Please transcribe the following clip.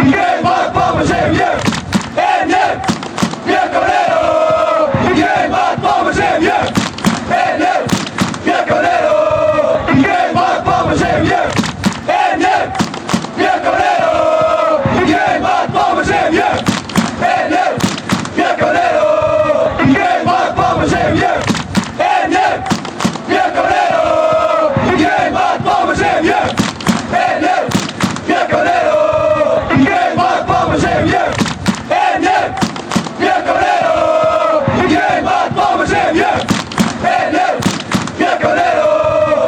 ¿Quién más vamos a bien? Bien Colero. ¿Quién más vamos a bien? Bien Colero. ¿Quién más vamos a bien? Bien Colero. ¿Quién más vamos a bien? Bien Colero. ¿Quién más vamos a bien?